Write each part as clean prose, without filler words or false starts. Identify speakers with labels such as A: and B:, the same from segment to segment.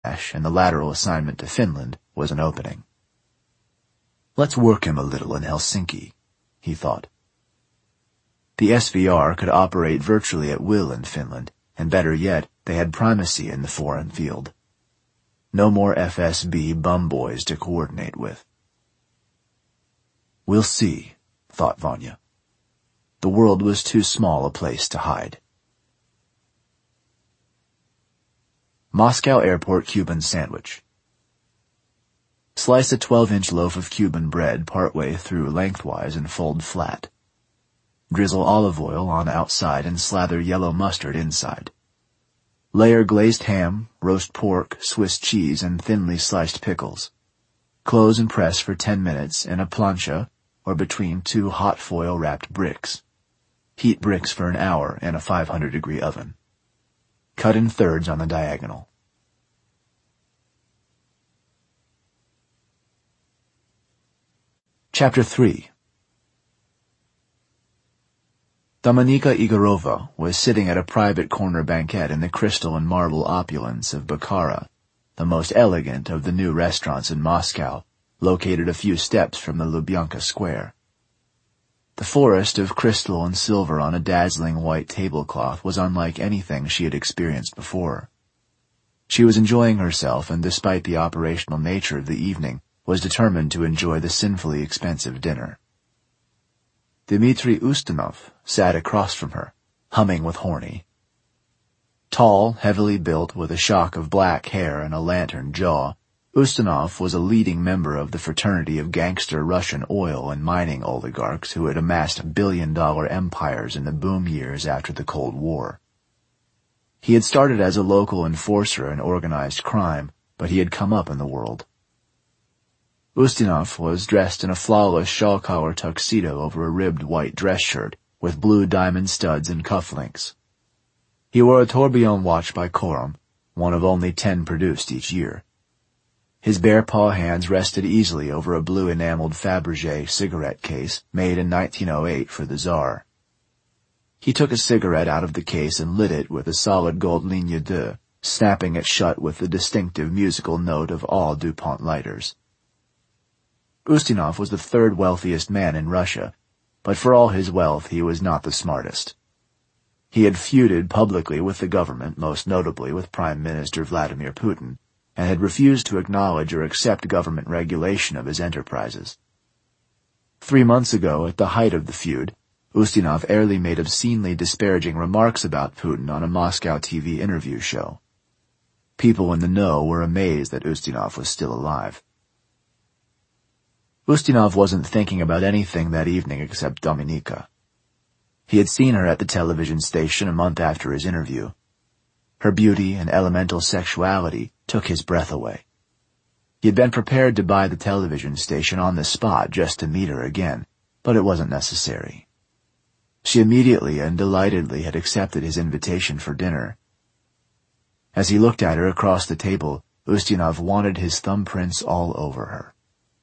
A: and the lateral assignment to Finland was an opening. Let's work him a little in Helsinki, he thought. The SVR could operate virtually at will in Finland, and better yet, they had primacy in the foreign field. No more FSB bum boys to coordinate with. We'll see, thought Vanya. The world was too small a place to hide. Moscow Airport Cuban Sandwich. Slice a 12-inch loaf of Cuban bread partway through lengthwise and fold flat. Drizzle olive oil on outside and slather yellow mustard inside. Layer glazed ham, roast pork, Swiss cheese, and thinly sliced pickles. Close and press for 10 minutes in a plancha or between two hot foil-wrapped bricks. Heat bricks for an hour in a 500-degree oven. Cut in thirds on the diagonal. Chapter 3. Dominika Igorova was sitting at a private corner banquette in the crystal and marble opulence of Bukhara, the most elegant of the new restaurants in Moscow, located a few steps from the Lubyanka Square. The forest of crystal and silver on a dazzling white tablecloth was unlike anything she had experienced before. She was enjoying herself, and despite the operational nature of the evening, was determined to enjoy the sinfully expensive dinner. Dmitry Ustinov sat across from her, humming with Horny. Tall, heavily built, with a shock of black hair and a lantern jaw, Ustinov was a leading member of the fraternity of gangster Russian oil and mining oligarchs who had amassed billion-dollar empires in the boom years after the Cold War. He had started as a local enforcer in organized crime, but he had come up in the world. Ustinov was dressed in a flawless shawl-collar tuxedo over a ribbed white dress shirt with blue diamond studs and cufflinks. He wore a tourbillon watch by Corum, one of only 10 produced each year. His bare paw hands rested easily over a blue enameled Fabergé cigarette case made in 1908 for the Tsar. He took a cigarette out of the case and lit it with a solid gold ligne deux, snapping it shut with the distinctive musical note of all DuPont lighters. Ustinov was the third wealthiest man in Russia, but for all his wealth he was not the smartest. He had feuded publicly with the government, most notably with Prime Minister Vladimir Putin, and had refused to acknowledge or accept government regulation of his enterprises. 3 months ago, at the height of the feud, Ustinov airily made obscenely disparaging remarks about Putin on a Moscow TV interview show. People in the know were amazed that Ustinov was still alive. Ustinov wasn't thinking about anything that evening except Dominika. He had seen her at the television station a month after his interview. Her beauty and elemental sexuality took his breath away. He had been prepared to buy the television station on the spot just to meet her again, but it wasn't necessary. She immediately and delightedly had accepted his invitation for dinner. As he looked at her across the table, Ustinov wanted his thumbprints all over her.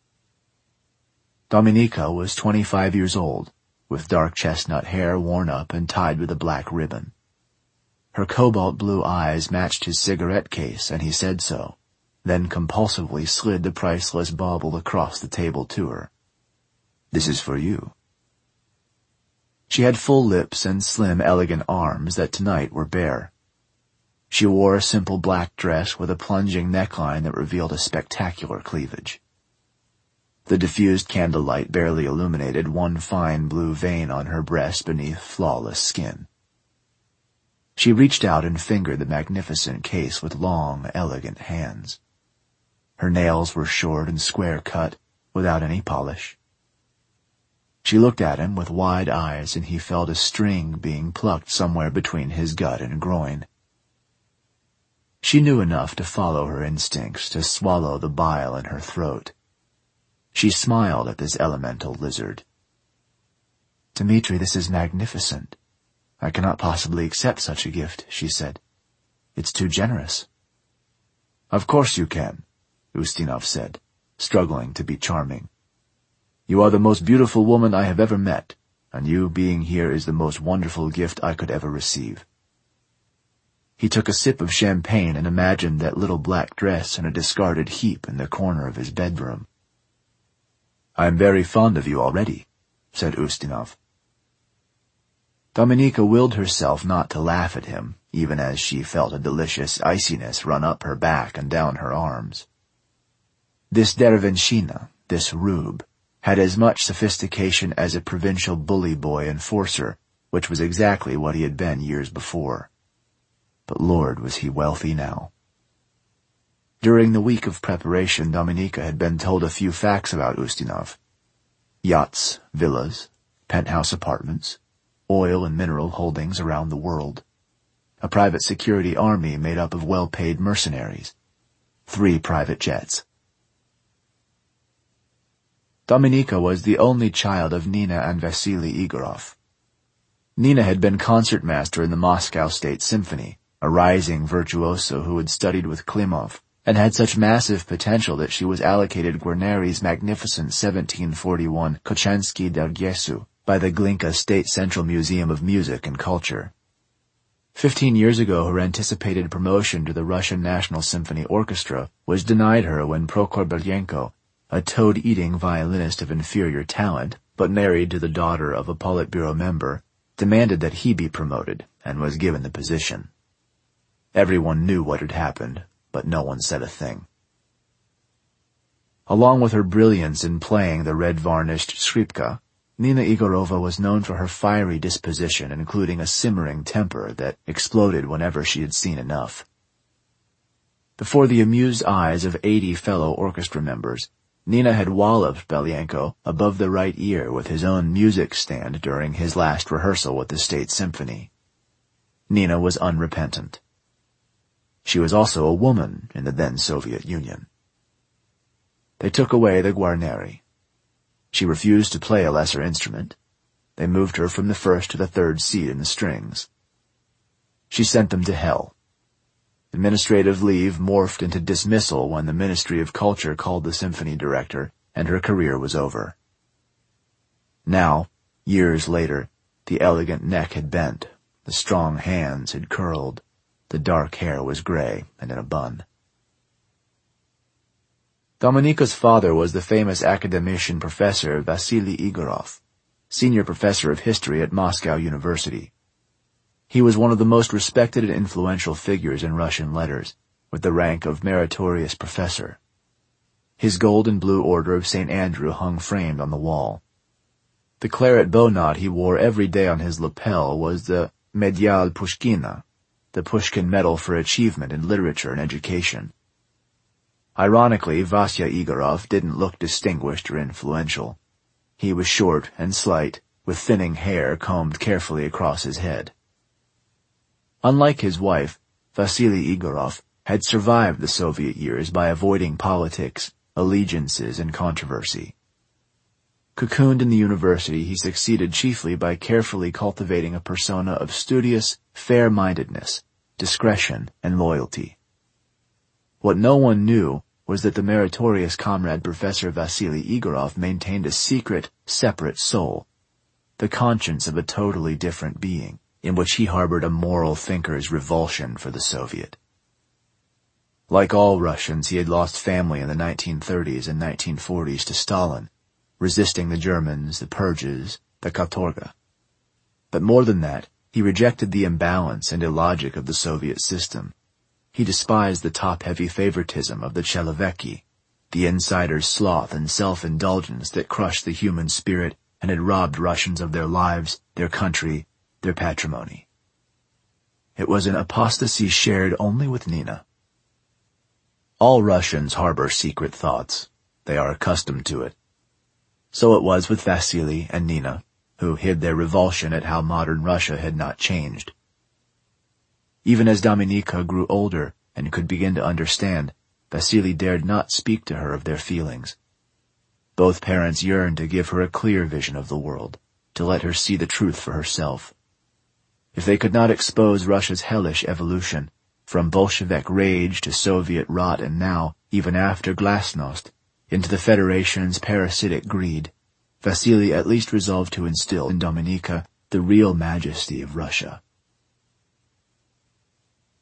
A: Dominika was 25 years old, with dark chestnut hair worn up and tied with a black ribbon. Her cobalt blue eyes matched his cigarette case, and he said so, then compulsively slid the priceless bauble across the table to her. "This is for you." She had full lips and slim, elegant arms that tonight were bare. She wore a simple black dress with a plunging neckline that revealed a spectacular cleavage. The diffused candlelight barely illuminated one fine blue vein on her breast beneath flawless skin. She reached out and fingered the magnificent case with long, elegant hands. Her nails were short and square-cut, without any polish. She looked at him with wide eyes, and he felt a string being plucked somewhere between his gut and groin. She knew enough to follow her instincts, to swallow the bile in her throat. She smiled at this elemental lizard. "Dmitri, this is magnificent. I cannot possibly accept such a gift," she said. "It's too generous." "Of course you can," Ustinov said, struggling to be charming. "You are the most beautiful woman I have ever met, and you being here is the most wonderful gift I could ever receive." He took a sip of champagne and imagined that little black dress in a discarded heap in the corner of his bedroom. "I'm very fond of you already," said Ustinov. Dominika willed herself not to laugh at him, even as she felt a delicious iciness run up her back and down her arms. This Derevensina, this rube, had as much sophistication as a provincial bully boy enforcer, which was exactly what he had been years before. But Lord, was he wealthy now. During the week of preparation, Dominika had been told a few facts about Ustinov. Yachts, villas, penthouse apartments, oil and mineral holdings around the world, a private security army made up of well-paid mercenaries, 3 private jets. Dominika was the only child of Nina and Vasily Igorov. Nina had been concertmaster in the Moscow State Symphony, a rising virtuoso who had studied with Klimov, and had such massive potential that she was allocated Guarneri's magnificent 1741 Kochansky Delgesu by the Glinka State Central Museum of Music and Culture. 15 years ago, her anticipated promotion to the Russian National Symphony Orchestra was denied her when Prokhor Belyenko, a toad-eating violinist of inferior talent, but married to the daughter of a Politburo member, demanded that he be promoted, and was given the position. Everyone knew what had happened, but no one said a thing. Along with her brilliance in playing the red-varnished skripka, Nina Igorova was known for her fiery disposition, including a simmering temper that exploded whenever she had seen enough. Before the amused eyes of 80 fellow orchestra members, Nina had walloped Belyenko above the right ear with his own music stand during his last rehearsal with the State Symphony. Nina was unrepentant. She was also a woman in the then Soviet Union. They took away the Guarneri. She refused to play a lesser instrument. They moved her from the first to the third seat in the strings. She sent them to hell. Administrative leave morphed into dismissal when the Ministry of Culture called the symphony director, and her career was over. Now, years later, the elegant neck had bent, the strong hands had curled, the dark hair was gray and in a bun. Dominika's father was the famous academician professor Vasily Igorov, senior professor of history at Moscow University. He was one of the most respected and influential figures in Russian letters, with the rank of meritorious professor. His gold and blue order of St. Andrew hung framed on the wall. The claret bow knot he wore every day on his lapel was the Medyal Pushkina, the Pushkin Medal for Achievement in Literature and Education. Ironically, Vasya Igorov didn't look distinguished or influential. He was short and slight, with thinning hair combed carefully across his head. Unlike his wife, Vasily Igorov had survived the Soviet years by avoiding politics, allegiances, and controversy. Cocooned in the university, he succeeded chiefly by carefully cultivating a persona of studious, fair-mindedness, discretion, and loyalty. What no one knew was that the meritorious comrade Professor Vasily Igorov maintained a secret, separate soul, the conscience of a totally different being, in which he harbored a moral thinker's revulsion for the Soviet. Like all Russians, he had lost family in the 1930s and 1940s to Stalin, resisting the Germans, the purges, the katorga. But more than that, he rejected the imbalance and illogic of the Soviet system. He despised the top-heavy favoritism of the Cheloveki, the insider's sloth and self-indulgence that crushed the human spirit and had robbed Russians of their lives, their country, their patrimony. It was an apostasy shared only with Nina. All Russians harbor secret thoughts. They are accustomed to it. So it was with Vasily and Nina, who hid their revulsion at how modern Russia had not changed. Even as Dominika grew older and could begin to understand, Vasily dared not speak to her of their feelings. Both parents yearned to give her a clear vision of the world, to let her see the truth for herself. If they could not expose Russia's hellish evolution, from Bolshevik rage to Soviet rot and now, even after Glasnost, into the Federation's parasitic greed, Vasily at least resolved to instill in Dominika the real majesty of Russia.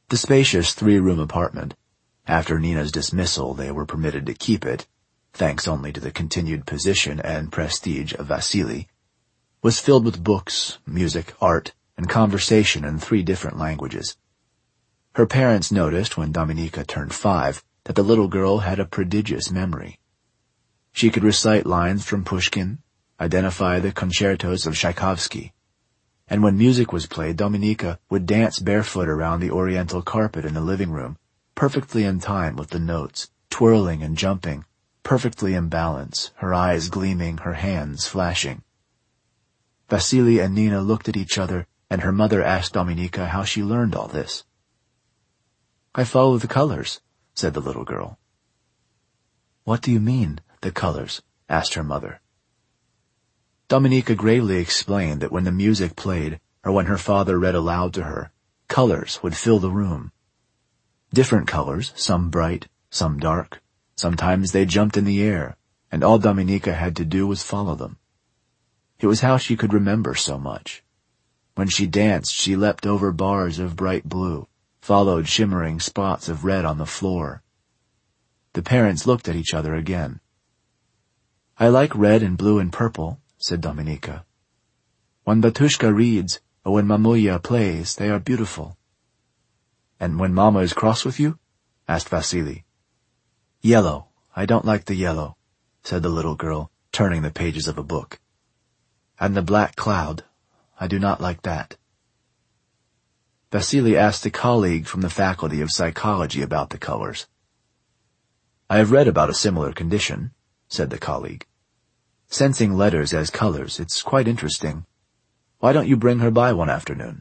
A: The spacious 3-room apartment, after Nina's dismissal they were permitted to keep it, thanks only to the continued position and prestige of Vasily, was filled with books, music, art, and conversation in 3 different languages. Her parents noticed when Dominika turned 5 that the little girl had a prodigious memory. She could recite lines from Pushkin, identify the concertos of Tchaikovsky, and when music was played, Dominika would dance barefoot around the oriental carpet in the living room, perfectly in time with the notes, twirling and jumping, perfectly in balance, her eyes gleaming, her hands flashing. Vasily and Nina looked at each other, and her mother asked Dominika how she learned all this. "I follow the colors," said the little girl. "What do you mean, the colors?" asked her mother. Dominika gravely explained that when the music played, or when her father read aloud to her, colors would fill the room. Different colors, some bright, some dark. Sometimes they jumped in the air, and all Dominika had to do was follow them. It was how she could remember so much. When she danced, she leapt over bars of bright blue, followed shimmering spots of red on the floor. The parents looked at each other again. "I like red and blue and purple," said Dominika. "When Batushka reads, or when Mamuya plays, they are beautiful." "And when Mama is cross with you?" asked Vasily. "Yellow. I don't like the yellow," said the little girl, turning the pages of a book. "And the black cloud. I do not like that." Vasily asked a colleague from the Faculty of Psychology about the colors. "I have read about a similar condition," said the colleague. "Sensing letters as colors, it's quite interesting. Why don't you bring her by one afternoon?"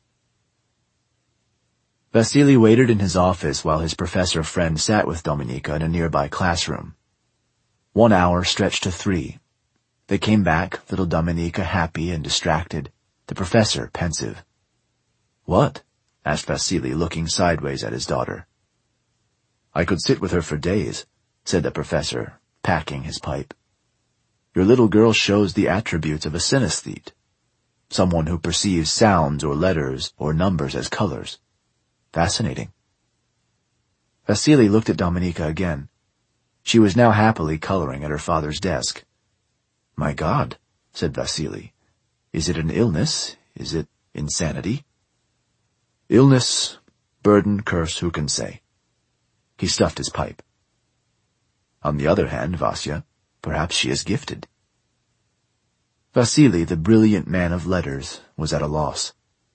A: Vasily waited in his office while his professor friend sat with Dominika in a nearby classroom. 1 hour stretched to 3. They came back, little Dominika happy and distracted, the professor pensive. "What?" asked Vasily, looking sideways at his daughter. "I could sit with her for days," said the professor, packing his pipe. "Your little girl shows the attributes of a synesthete, someone who perceives sounds or letters or numbers as colors. Fascinating." Vasily looked at Dominika again. She was now happily coloring at her father's desk. "My God," said Vasily. "Is it an illness? Is it insanity?" "Illness, burden, curse, who can say?" He stuffed his pipe. "On the other hand, Vasya, perhaps she is gifted." Vasily, the brilliant man of letters, was at a loss.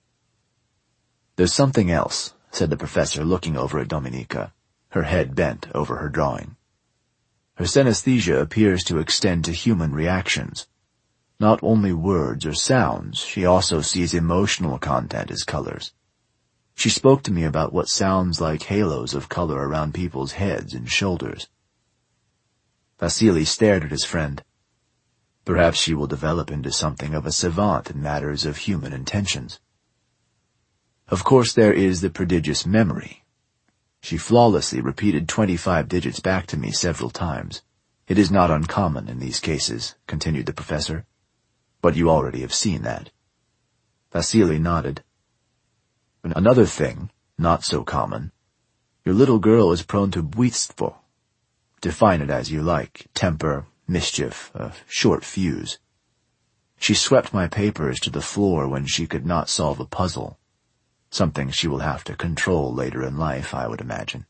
A: "There's something else," said the professor, looking over at Dominika, her head bent over her drawing. "Her synesthesia appears to extend to human reactions. Not only words or sounds, she also sees emotional content as colors. She spoke to me about what sounds like halos of color around people's heads and shoulders." Vasily stared at his friend. "Perhaps she will develop into something of a savant in matters of human intentions. Of course there is the prodigious memory. She flawlessly repeated 25 digits back to me several times. It is not uncommon in these cases," continued the professor. "But you already have seen that." Vasily nodded. "Another thing, not so common. Your little girl is prone to bwitstvo. Define it as you like, temper, mischief, a short fuse. She swept my papers to the floor when she could not solve a puzzle. Something she will have to control later in life, I would imagine."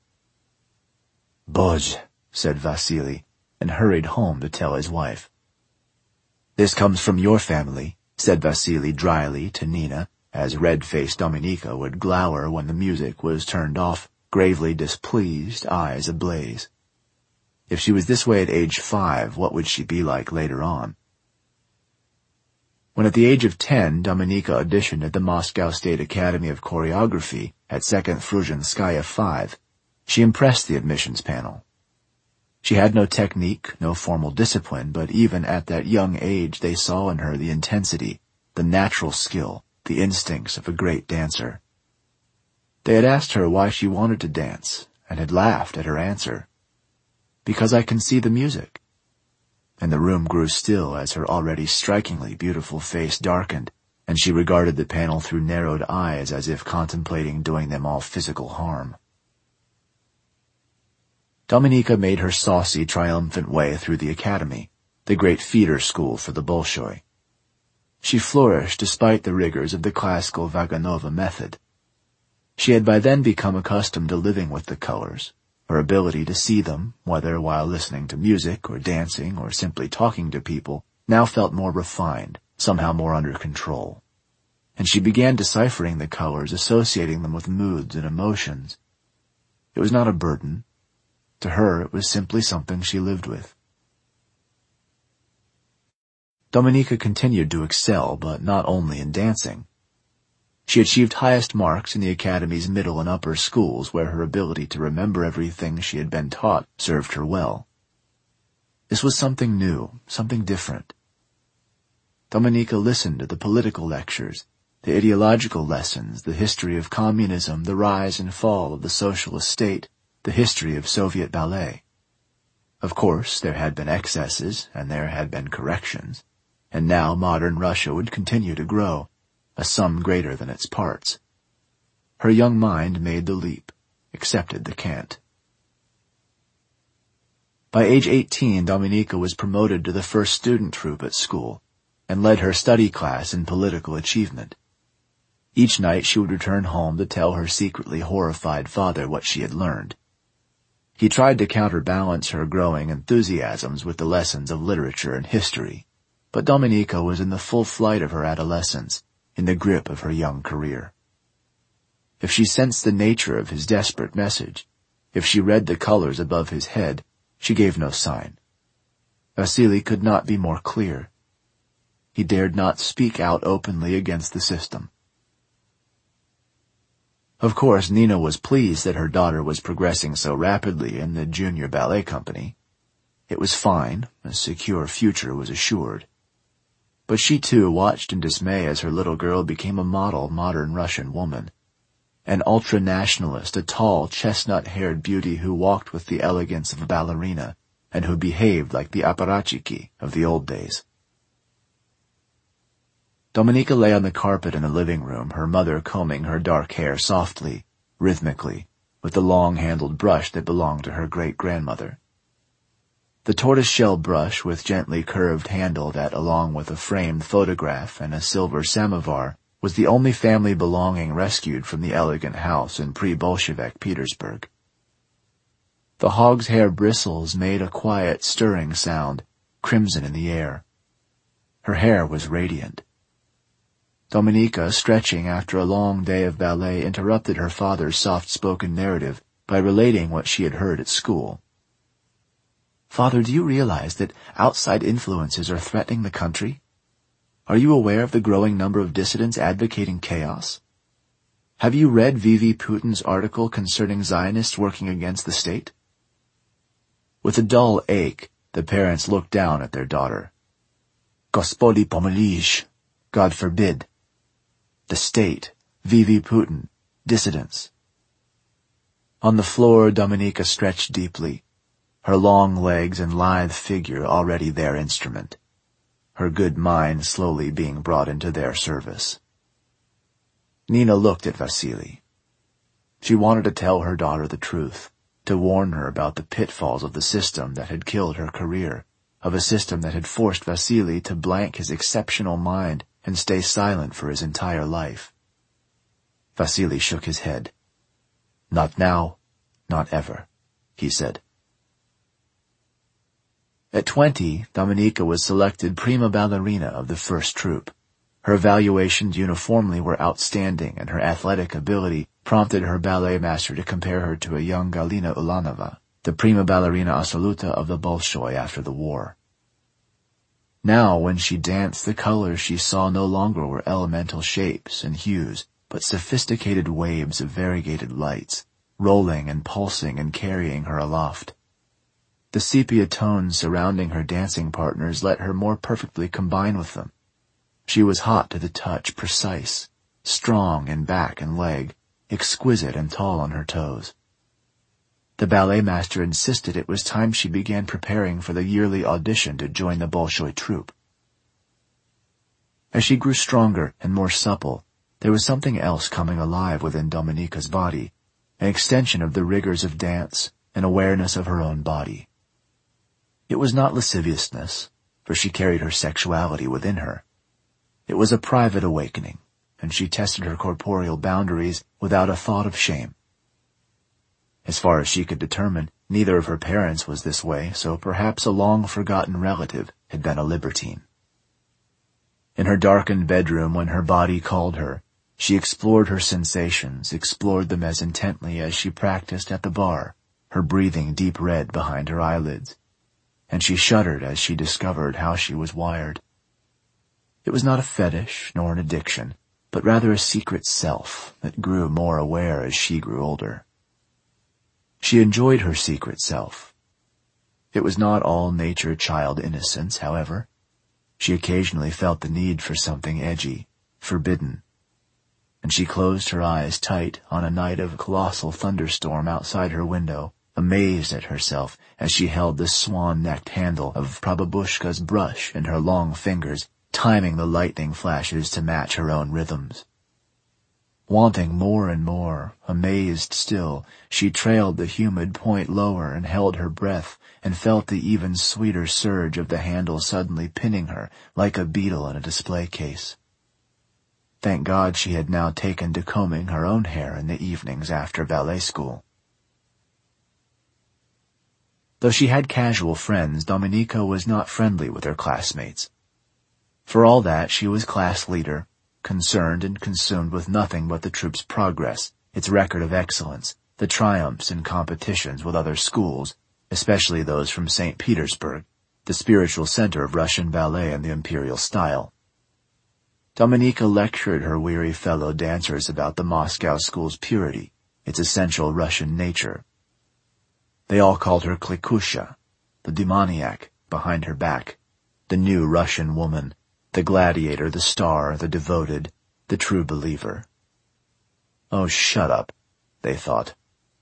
A: "Bozh," said Vasily, and hurried home to tell his wife. "This comes from your family," said Vasily dryly to Nina, as red-faced Dominika would glower when the music was turned off, gravely displeased, eyes ablaze. If she was this way at age 5, what would she be like later on? When at the age of 10, Dominika auditioned at the Moscow State Academy of Choreography at 2nd Fruzhenskaya 5, she impressed the admissions panel. She had no technique, no formal discipline, but even at that young age they saw in her the intensity, the natural skill, the instincts of a great dancer. They had asked her why she wanted to dance, and had laughed at her answer. "Because I can see the music." And the room grew still as her already strikingly beautiful face darkened, and she regarded the panel through narrowed eyes as if contemplating doing them all physical harm. Dominika made her saucy, triumphant way through the academy, the great feeder school for the Bolshoi. She flourished despite the rigors of the classical Vaganova method. She had by then become accustomed to living with the colors. Her ability to see them, whether while listening to music or dancing or simply talking to people, now felt more refined, somehow more under control. And she began deciphering the colors, associating them with moods and emotions. It was not a burden. To her, it was simply something she lived with. Dominika continued to excel, but not only in dancing. She achieved highest marks in the academy's middle and upper schools, where her ability to remember everything she had been taught served her well. This was something new, something different. Dominika listened to the political lectures, the ideological lessons, the history of communism, the rise and fall of the socialist state, the history of Soviet ballet. Of course, there had been excesses, and there had been corrections, and now modern Russia would continue to grow, a sum greater than its parts. Her young mind made the leap, accepted the cant. By age 18, Dominika was promoted to the first student troupe at school, and led her study class in political achievement. Each night she would return home to tell her secretly horrified father what she had learned. He tried to counterbalance her growing enthusiasms with the lessons of literature and history, but Dominika was in the full flight of her adolescence, in the grip of her young career. If she sensed the nature of his desperate message, if she read the colors above his head, she gave no sign. Vasily could not be more clear. He dared not speak out openly against the system. Of course, Nina was pleased that her daughter was progressing so rapidly in the junior ballet company. It was fine, a secure future was assured. But she too watched in dismay as her little girl became a model modern Russian woman. An ultra-nationalist, a tall, chestnut-haired beauty who walked with the elegance of a ballerina, and who behaved like the apparatchiki of the old days. Dominika lay on the carpet in the living room, her mother combing her dark hair softly, rhythmically, with the long-handled brush that belonged to her great-grandmother. The tortoise-shell brush with gently curved handle that, along with a framed photograph and a silver samovar, was the only family belonging rescued from the elegant house in pre-Bolshevik Petersburg. The hog's hair bristles made a quiet, stirring sound, crimson in the air. Her hair was radiant. Dominika, stretching after a long day of ballet, interrupted her father's soft-spoken narrative by relating what she had heard at school. "Father, do you realize that outside influences are threatening the country? Are you aware of the growing number of dissidents advocating chaos? Have you read V.V. Putin's article concerning Zionists working against the state?" With a dull ache, the parents looked down at their daughter. "Gospodi pomilij, God forbid. The state, V.V. Putin, dissidents." On the floor, Dominika stretched deeply, her long legs and lithe figure already their instrument, her good mind slowly being brought into their service. Nina looked at Vasily. She wanted to tell her daughter the truth, to warn her about the pitfalls of the system that had killed her career, of a system that had forced Vasily to blank his exceptional mind and stay silent for his entire life. Vasily shook his head. "Not now, not ever," he said. At 20, Dominika was selected prima ballerina of the first troupe. Her evaluations uniformly were outstanding, and her athletic ability prompted her ballet master to compare her to a young Galina Ulanova, the prima ballerina assoluta of the Bolshoi after the war. Now, when she danced, the colors she saw no longer were elemental shapes and hues, but sophisticated waves of variegated lights, rolling and pulsing and carrying her aloft. The sepia tones surrounding her dancing partners let her more perfectly combine with them. She was hot to the touch, precise, strong in back and leg, exquisite and tall on her toes. The ballet master insisted it was time she began preparing for the yearly audition to join the Bolshoi troupe. As she grew stronger and more supple, there was something else coming alive within Dominica's body, an extension of the rigors of dance, an awareness of her own body. It was not lasciviousness, for she carried her sexuality within her. It was a private awakening, and she tested her corporeal boundaries without a thought of shame. As far as she could determine, neither of her parents was this way, so perhaps a long-forgotten relative had been a libertine. In her darkened bedroom, when her body called her, she explored her sensations, explored them as intently as she practiced at the bar, her breathing deep red behind her eyelids, and she shuddered as she discovered how she was wired. It was not a fetish nor an addiction, but rather a secret self that grew more aware as she grew older. She enjoyed her secret self. It was not all nature child innocence, however. She occasionally felt the need for something edgy, forbidden, and she closed her eyes tight on a night of colossal thunderstorm outside her window, amazed at herself as she held the swan-necked handle of Prababushka's brush in her long fingers, timing the lightning flashes to match her own rhythms. Wanting more and more, amazed still, she trailed the humid point lower and held her breath and felt the even sweeter surge of the handle suddenly pinning her like a beetle in a display case. Thank God she had now taken to combing her own hair in the evenings after ballet school. Though she had casual friends, Dominika was not friendly with her classmates. For all that, she was class leader, concerned and consumed with nothing but the troup's progress, its record of excellence, the triumphs in competitions with other schools, especially those from St. Petersburg, the spiritual center of Russian ballet and the imperial style. Dominika lectured her weary fellow dancers about the Moscow school's purity, its essential Russian nature. They all called her Klikusha, the demoniac behind her back, the new Russian woman, the gladiator, the star, the devoted, the true believer. Oh, shut up, they thought.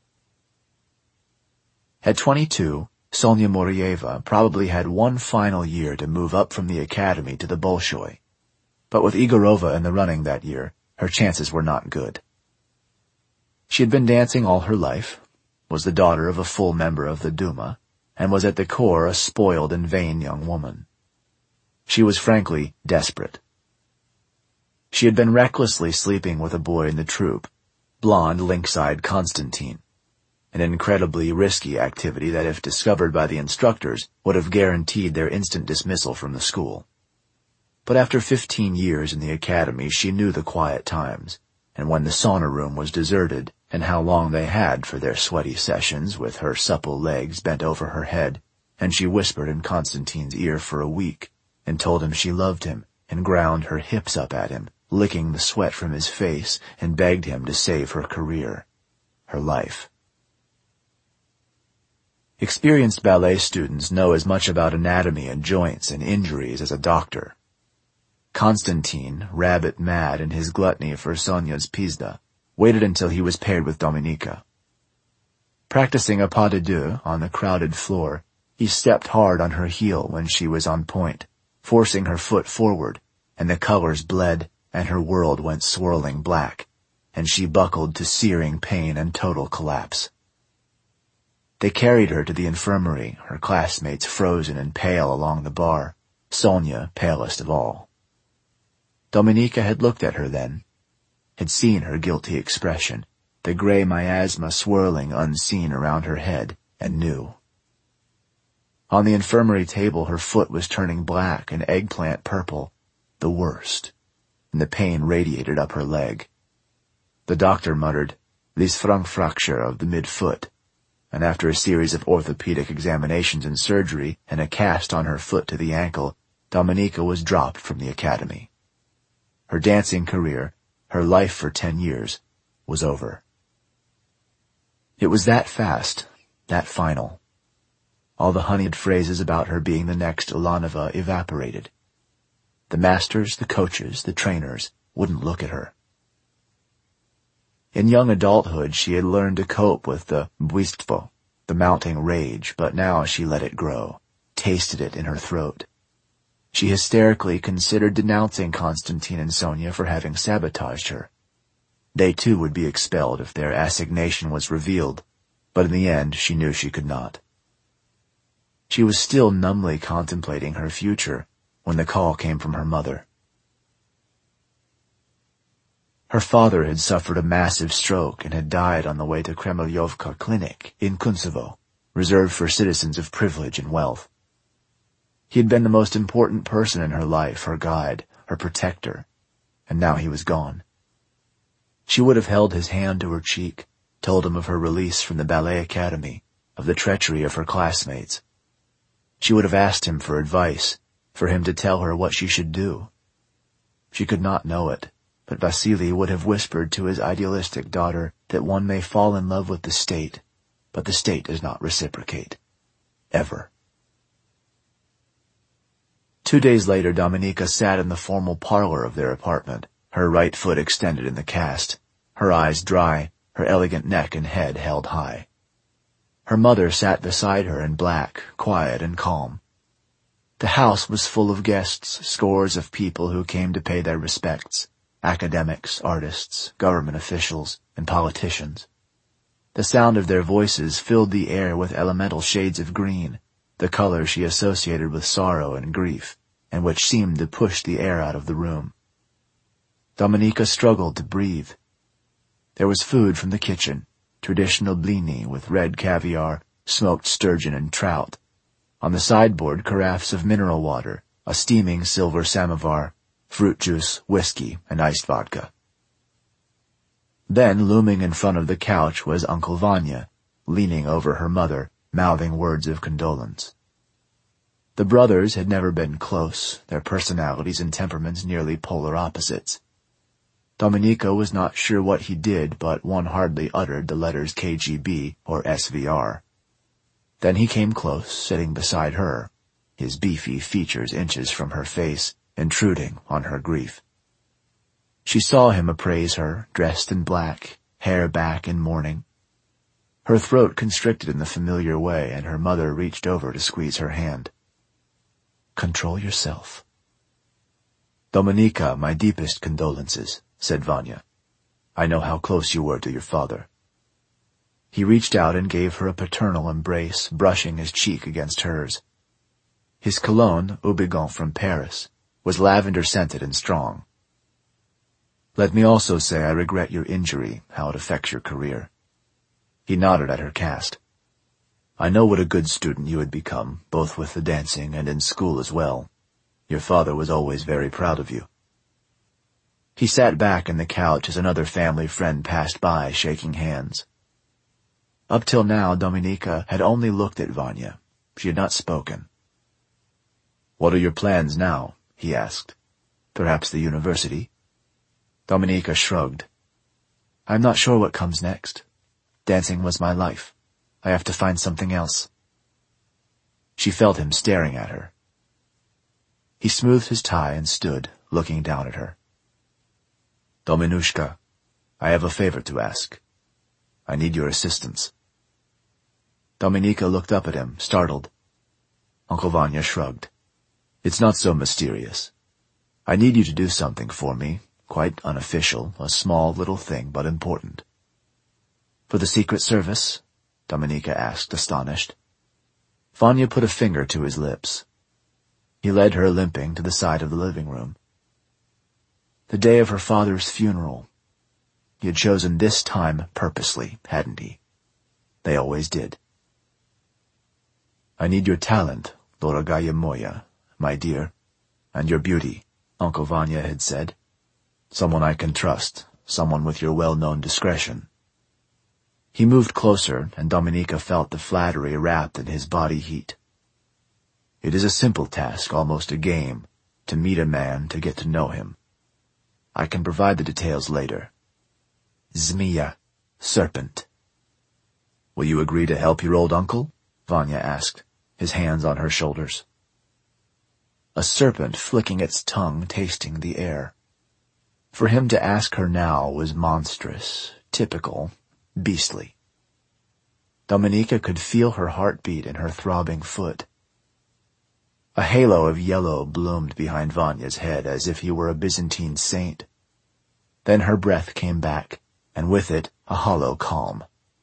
A: At 22, Sonya Morieva probably had one final year to move up from the academy to the Bolshoi. But with Igorova in the running that year, her chances were not good. She had been dancing all her life, was the daughter of a full member of the Duma, and was at the core a spoiled and vain young woman. She was frankly desperate. She had been recklessly sleeping with a boy in the troupe, blonde, lynx-eyed Konstantin, an incredibly risky activity that, if discovered by the instructors, would have guaranteed their instant dismissal from the school. But after 15 years in the academy, she knew the quiet times, and when the sauna room was deserted, and how long they had for their sweaty sessions with her supple legs bent over her head, and she whispered in Konstantin's ear for a week, and told him she loved him, and ground her hips up at him, licking the sweat from his face, and begged him to save her career, her life. Experienced ballet students know as much about anatomy and joints and injuries as a doctor. Konstantin, rabbit mad in his gluttony for Sonya's pizda, waited until he was paired with Dominika. Practicing a pas de deux on the crowded floor, he stepped hard on her heel when she was on point, forcing her foot forward, and the colors bled, and her world went swirling black, and she buckled to searing pain and total collapse. They carried her to the infirmary, her classmates frozen and pale along the bar, Sonya palest of all. Dominika had looked at her then, had seen her guilty expression, the gray miasma swirling unseen around her head, and knew. On the infirmary table her foot was turning black and eggplant purple, the worst, and the pain radiated up her leg. The doctor muttered, "Lisfracture of the midfoot," and after a series of orthopedic examinations and surgery and a cast on her foot to the ankle, Dominika was dropped from the academy. Her dancing career, her life for 10 years, was over. It was that fast, that final. All the honeyed phrases about her being the next Ulanova evaporated. The masters, the coaches, the trainers wouldn't look at her. In young adulthood she had learned to cope with the bwystvo, the mounting rage, but now she let it grow, tasted it in her throat. She hysterically considered denouncing Constantine and Sonia for having sabotaged her. They too would be expelled if their assignation was revealed, but in the end she knew she could not. She was still numbly contemplating her future when the call came from her mother. Her father had suffered a massive stroke and had died on the way to Kremlyovka Clinic in Kuntsevo, reserved for citizens of privilege and wealth. He had been the most important person in her life, her guide, her protector, and now he was gone. She would have held his hand to her cheek, told him of her release from the ballet academy, of the treachery of her classmates. She would have asked him for advice, for him to tell her what she should do. She could not know it, but Vasily would have whispered to his idealistic daughter that one may fall in love with the state, but the state does not reciprocate. Ever. 2 days later, Dominika sat in the formal parlor of their apartment, her right foot extended in the cast, her eyes dry, her elegant neck and head held high. Her mother sat beside her in black, quiet and calm. The house was full of guests, scores of people who came to pay their respects, academics, artists, government officials, and politicians. The sound of their voices filled the air with elemental shades of green, the color she associated with sorrow and grief, and which seemed to push the air out of the room. Dominika struggled to breathe. There was food from the kitchen, traditional blini with red caviar, smoked sturgeon and trout. On the sideboard, carafes of mineral water, a steaming silver samovar, fruit juice, whiskey, and iced vodka. Then, looming in front of the couch, was Uncle Vanya, leaning over her mother, mouthing words of condolence. The brothers had never been close, their personalities and temperaments nearly polar opposites. Dominika was not sure what he did, but one hardly uttered the letters KGB or SVR. Then he came close, sitting beside her, his beefy features inches from her face, intruding on her grief. She saw him appraise her, dressed in black, hair back in mourning. Her throat constricted in the familiar way, and her mother reached over to squeeze her hand. "Control yourself." "Dominika, my deepest condolences," said Vanya. "I know how close you were to your father." He reached out and gave her a paternal embrace, brushing his cheek against hers. His cologne, Houbigant from Paris, was lavender-scented and strong. "Let me also say I regret your injury, how it affects your career." He nodded at her cast. "I know what a good student you had become, both with the dancing and in school as well. Your father was always very proud of you." He sat back in the couch as another family friend passed by, shaking hands. Up till now, Dominika had only looked at Vanya. She had not spoken. "What are your plans now?" he asked. "Perhaps the university?" Dominika shrugged. "I'm not sure what comes next. Dancing was my life. I have to find something else." She felt him staring at her. He smoothed his tie and stood, looking down at her. "Dominushka, I have a favor to ask. I need your assistance." Dominika looked up at him, startled. Uncle Vanya shrugged. "It's not so mysterious. I need you to do something for me, quite unofficial, a small little thing, but important." "For the Secret Service?" Dominika asked, astonished. Vanya put a finger to his lips. He led her limping to the side of the living room. The day of her father's funeral. He had chosen this time purposely, hadn't he? They always did. "I need your talent, Dorogaya moya, my dear, and your beauty," Uncle Vanya had said. "Someone I can trust, someone with your well-known discretion." He moved closer, and Dominika felt the flattery wrapped in his body heat. "It is a simple task, almost a game, to meet a man, to get to know him. I can provide the details later. Zmiya, serpent." "Will you agree to help your old uncle?" Vanya asked, his hands on her shoulders. A serpent flicking its tongue, tasting the air. For him to ask her now was monstrous, typical, beastly. Dominika could feel her heartbeat in her throbbing foot. A halo of yellow bloomed behind Vanya's head as if he were a Byzantine saint. Then her breath came back, and with it a hollow calm.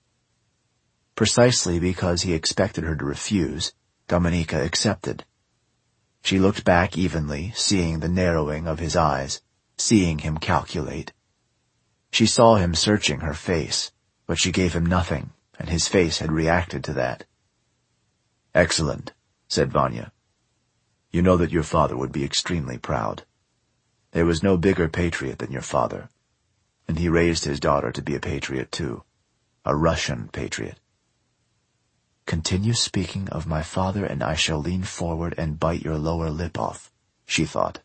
A: Precisely because he expected her to refuse, Dominika accepted. She looked back evenly, seeing the narrowing of his eyes, seeing him calculate. She saw him searching her face, but she gave him nothing, and his face had reacted to that. "Excellent," said Vanya. "You know that your father would be extremely proud. There was no bigger patriot than your father, and he raised his daughter to be a patriot too, a Russian patriot." "Continue speaking of my father and I shall lean forward and bite your lower lip off," she thought.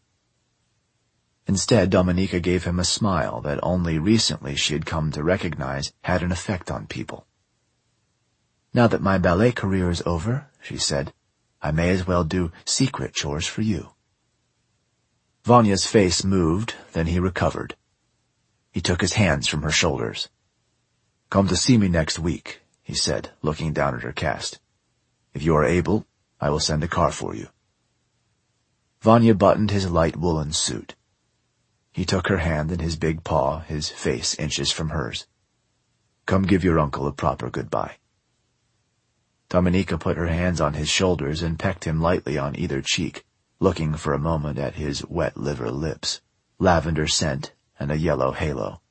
A: Instead, Dominika gave him a smile that only recently she had come to recognize had an effect on people. "Now that my ballet career is over," she said, "I may as well do secret chores for you." Vanya's face moved, then he recovered. He took his hands from her shoulders. "Come to see me next week," he said, looking down at her cast. "If you are able, I will send a car for you." Vanya buttoned his light woolen suit. He took her hand in his big paw, his face inches from hers. "Come give your uncle a proper goodbye." Dominika put her hands on his shoulders and pecked him lightly on either cheek, looking for a moment at his wet liver lips, lavender scent, and a yellow halo.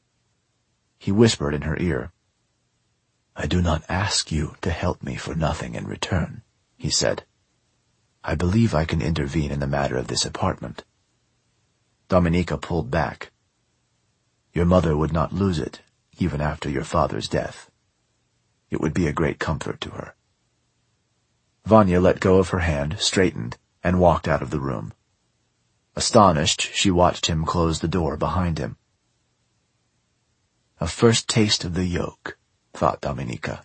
A: He whispered in her ear. "I do not ask you to help me for nothing in return," he said. "I believe I can intervene in the matter of this apartment." Dominika pulled back. "Your mother would not lose it, even after your father's death. It would be a great comfort to her." Vanya let go of her hand, straightened, and walked out of the room. Astonished, she watched him close the door behind him. A first taste of the yoke, thought Dominika.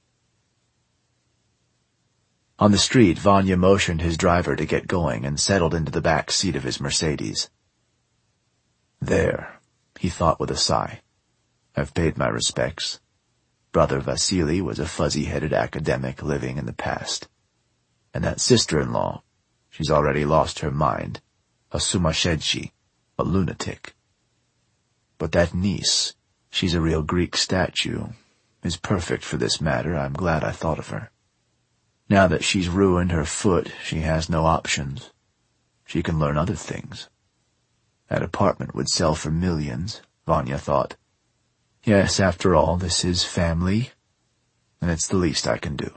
A: On the street, Vanya motioned his driver to get going and settled into the back seat of his Mercedes. "There," he thought with a sigh. "I've paid my respects. Brother Vasily was a fuzzy-headed academic living in the past. And that sister-in-law, she's already lost her mind, a sumashedshi, a lunatic. But that niece, she's a real Greek statue, is perfect for this matter. I'm glad I thought of her. Now that she's ruined her foot, she has no options. She can learn other things. That apartment would sell for millions," Vanya thought. "Yes, after all, this is family, and it's the least I can do."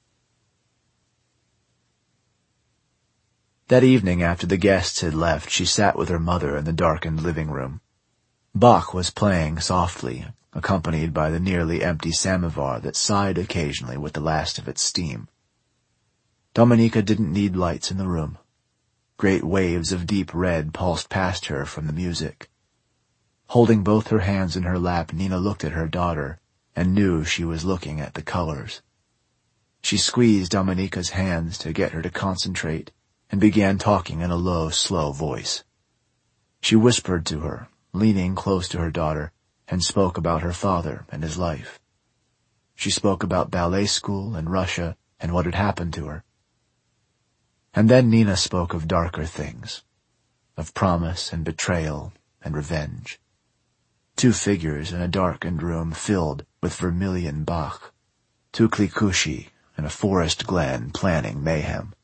A: That evening, after the guests had left, she sat with her mother in the darkened living room. Bach was playing softly, accompanied by the nearly empty samovar that sighed occasionally with the last of its steam. Dominika didn't need lights in the room. Great waves of deep red pulsed past her from the music. Holding both her hands in her lap, Nina looked at her daughter and knew she was looking at the colors. She squeezed Dominika's hands to get her to concentrate and began talking in a low, slow voice. She whispered to her, leaning close to her daughter, and spoke about her father and his life. She spoke about ballet school and Russia and what had happened to her. And then Nina spoke of darker things, of promise and betrayal and revenge. Two figures in a darkened room filled with vermilion Bach, two klikushi in a forest glen planning mayhem.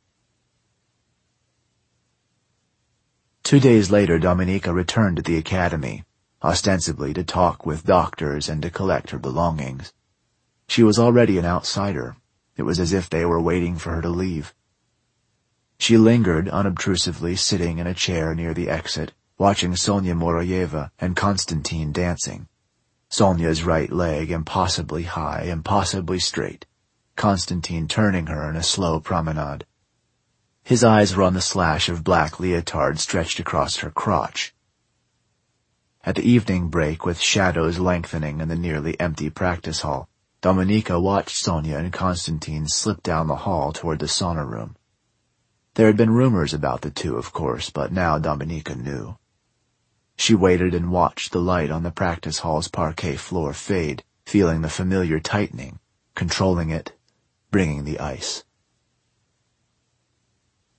A: 2 days later, Dominika returned to the academy, ostensibly to talk with doctors and to collect her belongings. She was already an outsider. It was as if they were waiting for her to leave. She lingered unobtrusively, sitting in a chair near the exit, watching Sonia Moroyeva and Konstantin dancing. Sonia's right leg impossibly high, impossibly straight, Konstantin turning her in a slow promenade. His eyes were on the slash of black leotard stretched across her crotch. At the evening break, with shadows lengthening in the nearly empty practice hall, Dominika watched Sonia and Konstantin slip down the hall toward the sauna room. There had been rumors about the two, of course, but now Dominika knew. She waited and watched the light on the practice hall's parquet floor fade, feeling the familiar tightening, controlling it, bringing the ice.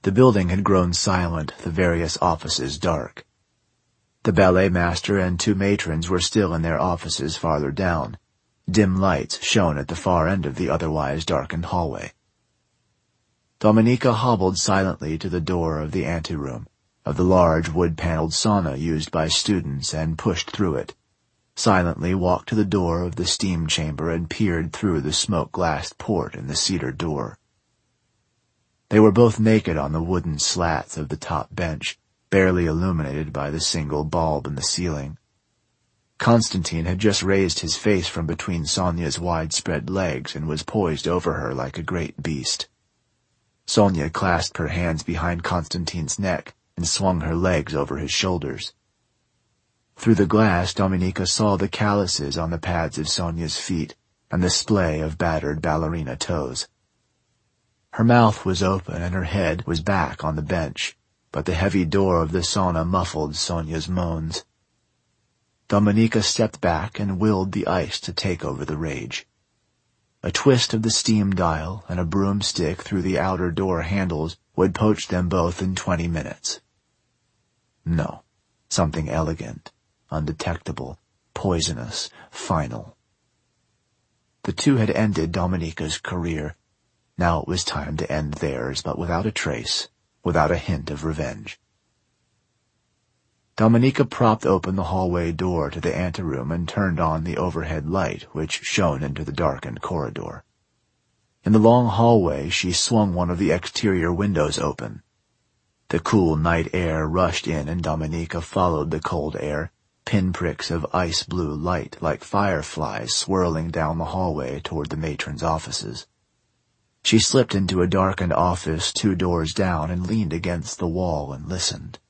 A: The building had grown silent, the various offices dark. The ballet master and 2 matrons were still in their offices farther down. Dim lights shone at the far end of the otherwise darkened hallway. Dominika hobbled silently to the door of the anteroom, of the large wood-paneled sauna used by students, and pushed through it. Silently walked to the door of the steam chamber and peered through the smoke-glassed port in the cedar door. They were both naked on the wooden slats of the top bench, barely illuminated by the single bulb in the ceiling. Constantine had just raised his face from between Sonia's widespread legs and was poised over her like a great beast. Sonia clasped her hands behind Constantine's neck and swung her legs over his shoulders. Through the glass, Dominika saw the calluses on the pads of Sonia's feet and the splay of battered ballerina toes. Her mouth was open and her head was back on the bench, but the heavy door of the sauna muffled Sonia's moans. Dominika stepped back and willed the ice to take over the rage. A twist of the steam dial and a broomstick through the outer door handles would poach them both in 20 minutes. No, something elegant, undetectable, poisonous, final. The 2 had ended Dominika's career. Now it was time to end theirs, but without a trace, without a hint of revenge. Dominika propped open the hallway door to the anteroom and turned on the overhead light, which shone into the darkened corridor. In the long hallway, she swung one of the exterior windows open. The cool night air rushed in, and Dominika followed the cold air, pinpricks of ice-blue light like fireflies swirling down the hallway toward the matron's offices. She slipped into a darkened office 2 doors down and leaned against the wall and listened.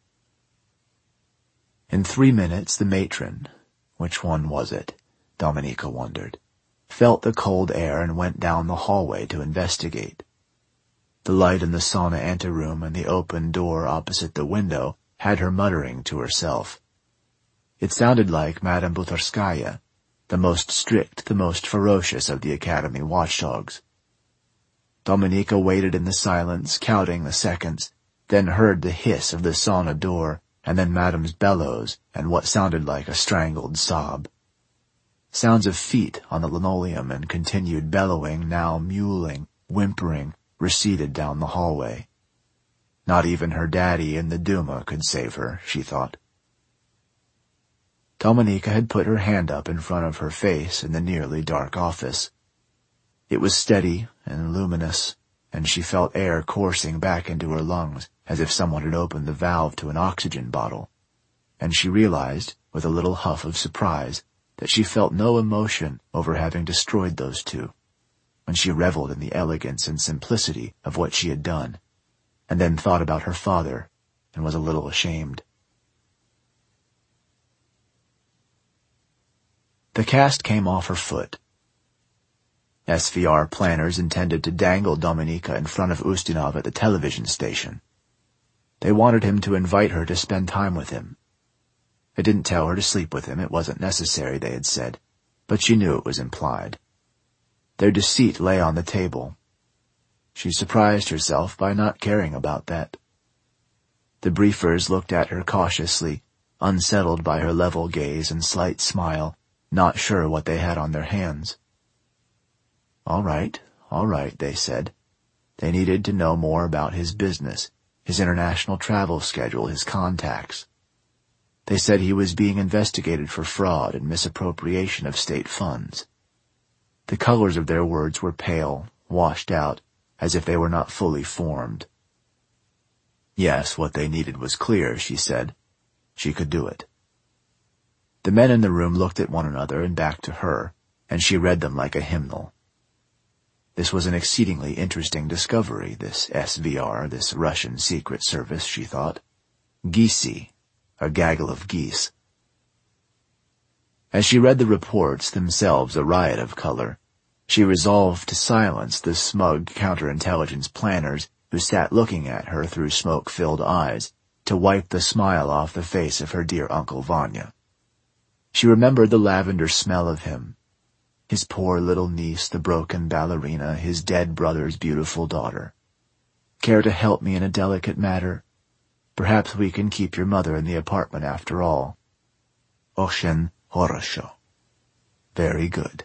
A: In 3 minutes, the matron, which one was it, Dominika wondered, felt the cold air and went down the hallway to investigate. The light in the sauna anteroom and the open door opposite the window had her muttering to herself. It sounded like Madame Butarskaya, the most strict, the most ferocious of the academy watchdogs. Dominika waited in the silence, counting the seconds, then heard the hiss of the sauna door, and then Madame's bellows and what sounded like a strangled sob. Sounds of feet on the linoleum and continued bellowing, now mewling, whimpering, receded down the hallway. Not even her daddy in the Duma could save her, she thought. Dominika had put her hand up in front of her face in the nearly dark office. It was steady and luminous, and she felt air coursing back into her lungs as if someone had opened the valve to an oxygen bottle, and she realized, with a little huff of surprise, that she felt no emotion over having destroyed those 2, and she reveled in the elegance and simplicity of what she had done, and then thought about her father and was a little ashamed. The cast came off her foot. SVR planners intended to dangle Dominika in front of Ustinov at the television station. They wanted him to invite her to spend time with him. They didn't tell her to sleep with him, it wasn't necessary, they had said, but she knew it was implied. Their deceit lay on the table. She surprised herself by not caring about that. The briefers looked at her cautiously, unsettled by her level gaze and slight smile, not sure what they had on their hands. All right, they said. They needed to know more about his business, his international travel schedule, his contacts. They said he was being investigated for fraud and misappropriation of state funds. The colors of their words were pale, washed out, as if they were not fully formed. Yes, what they needed was clear, she said. She could do it. The men in the room looked at one another and back to her, and she read them like a hymnal. This was an exceedingly interesting discovery, this SVR, this Russian secret service, she thought. Geesey, a gaggle of geese. As she read the reports, themselves a riot of color, she resolved to silence the smug counterintelligence planners who sat looking at her through smoke-filled eyes, to wipe the smile off the face of her dear Uncle Vanya. She remembered the lavender smell of him, his poor little niece, the broken ballerina, his dead brother's beautiful daughter. Care to help me in a delicate matter? Perhaps we can keep your mother in the apartment after all. Oshin horosho. Very good.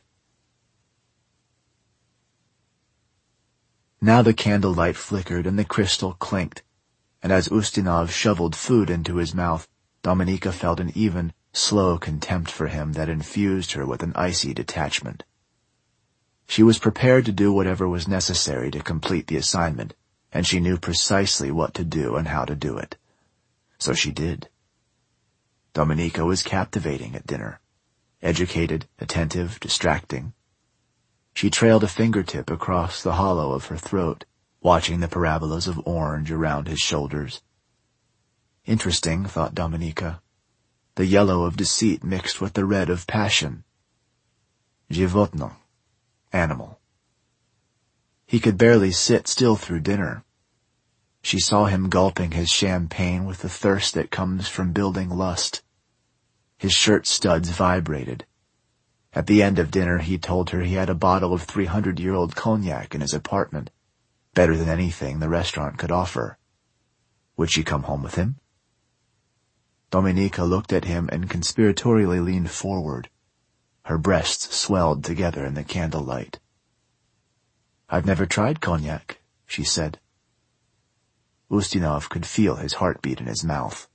A: Now the candlelight flickered and the crystal clinked, and as Ustinov shoveled food into his mouth, Dominika felt an even, slow contempt for him that infused her with an icy detachment. She was prepared to do whatever was necessary to complete the assignment, and she knew precisely what to do and how to do it. So she did. Dominika was captivating at dinner. Educated, attentive, distracting. She trailed a fingertip across the hollow of her throat, watching the parabolas of orange around his shoulders. Interesting, thought Dominika. The yellow of deceit mixed with the red of passion. Животно. Animal. He could barely sit still through dinner. She saw him gulping his champagne with the thirst that comes from building lust. His shirt studs vibrated. At the end of dinner he told her he had a bottle of 300-year-old cognac in his apartment, better than anything the restaurant could offer. Would she come home with him? Dominika looked at him and conspiratorially leaned forward. Her breasts swelled together in the candlelight. "I've never tried cognac," she said. Ustinov could feel his heartbeat in his mouth.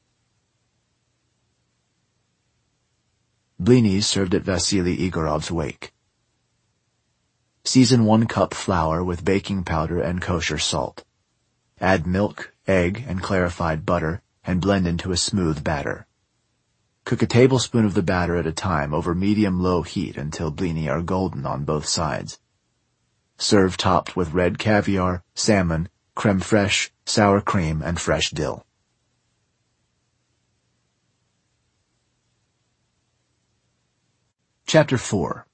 A: Blinis served at Vasily Igorov's wake. Season 1 cup flour with baking powder and kosher salt. Add milk, egg, and clarified butter, and blend into a smooth batter. Cook a tablespoon of the batter at a time over medium-low heat until blini are golden on both sides. Serve topped with red caviar, salmon, creme fraiche, sour cream, and fresh dill. Chapter 4.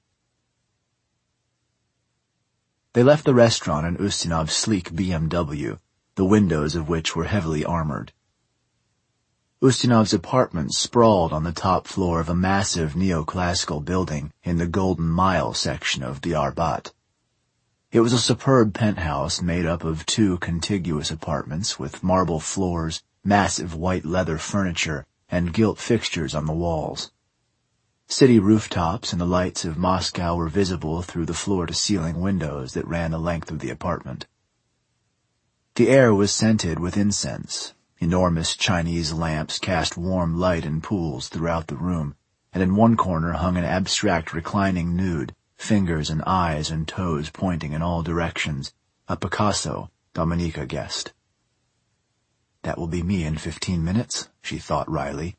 A: They left the restaurant in Ustinov's sleek BMW, the windows of which were heavily armored. Ustinov's apartment sprawled on the top floor of a massive neoclassical building in the Golden Mile section of the Arbat. It was a superb penthouse made up of 2 contiguous apartments with marble floors, massive white leather furniture, and gilt fixtures on the walls. City rooftops and the lights of Moscow were visible through the floor-to-ceiling windows that ran the length of the apartment. The air was scented with incense. Enormous Chinese lamps cast warm light in pools throughout the room, and in one corner hung an abstract reclining nude, fingers and eyes and toes pointing in all directions, a Picasso, Dominika guessed. That will be me in 15 minutes, she thought wryly.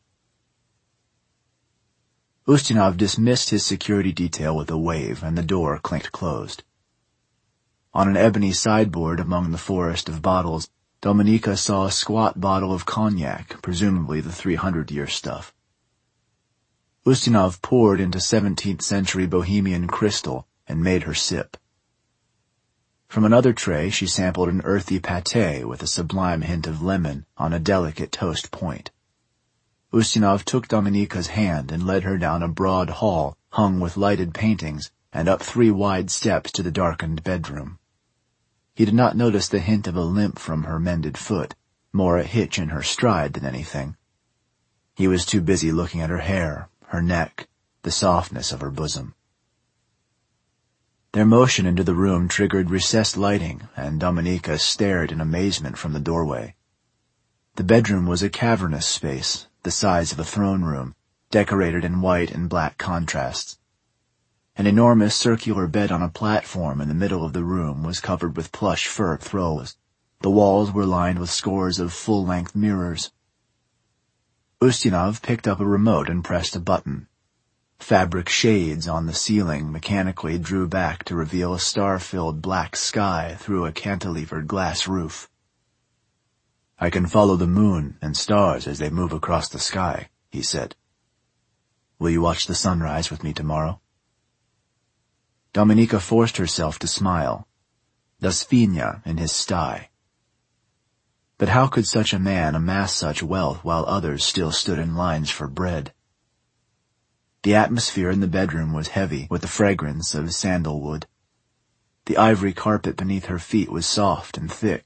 A: Ustinov dismissed his security detail with a wave, and the door clinked closed. On an ebony sideboard among the forest of bottles, Dominika saw a squat bottle of cognac, presumably the 300-year stuff. Ustinov poured into 17th-century Bohemian crystal and made her sip. From another tray she sampled an earthy pâté with a sublime hint of lemon on a delicate toast point. Ustinov took Dominika's hand and led her down a broad hall hung with lighted paintings and up 3 wide steps to the darkened bedroom. He did not notice the hint of a limp from her mended foot, more a hitch in her stride than anything. He was too busy looking at her hair, her neck, the softness of her bosom. Their motion into the room triggered recessed lighting, and Dominika stared in amazement from the doorway. The bedroom was a cavernous space, the size of a throne room, decorated in white and black contrasts. An enormous circular bed on a platform in the middle of the room was covered with plush fur throws. The walls were lined with scores of full-length mirrors. Ustinov picked up a remote and pressed a button. Fabric shades on the ceiling mechanically drew back to reveal a star-filled black sky through a cantilevered glass roof. "I can follow the moon and stars as they move across the sky," he said. "Will you watch the sunrise with me tomorrow?" Dominika forced herself to smile. The svinya in his sty. But how could such a man amass such wealth while others still stood in lines for bread? The atmosphere in the bedroom was heavy with the fragrance of sandalwood. The ivory carpet beneath her feet was soft and thick,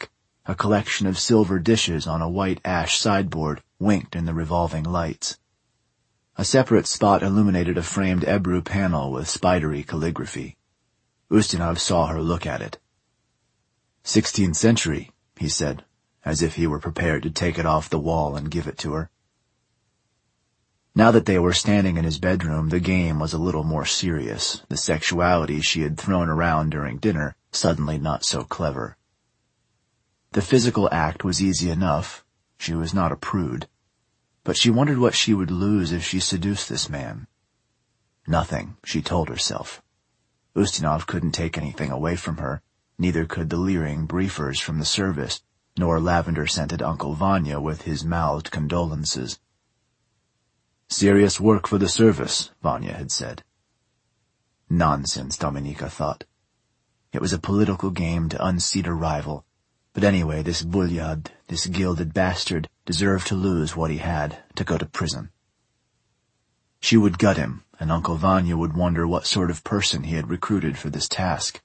A: A collection of silver dishes on a white ash sideboard winked in the revolving lights. A separate spot illuminated a framed Ebru panel with spidery calligraphy. Ustinov saw her look at it. 16th century, he said, as if he were prepared to take it off the wall and give it to her. Now that they were standing in his bedroom, the game was a little more serious, the sexuality she had thrown around during dinner suddenly not so clever. The physical act was easy enough. She was not a prude. But she wondered what she would lose if she seduced this man. Nothing, she told herself. Ustinov couldn't take anything away from her, neither could the leering briefers from the service, nor lavender-scented Uncle Vanya with his mouthed condolences. Serious work for the service, Vanya had said. Nonsense, Dominika thought. It was a political game to unseat a rival, but anyway, this Bulyad, this gilded bastard, deserved to lose what he had, to go to prison. She would gut him, and Uncle Vanya would wonder what sort of person he had recruited for this task.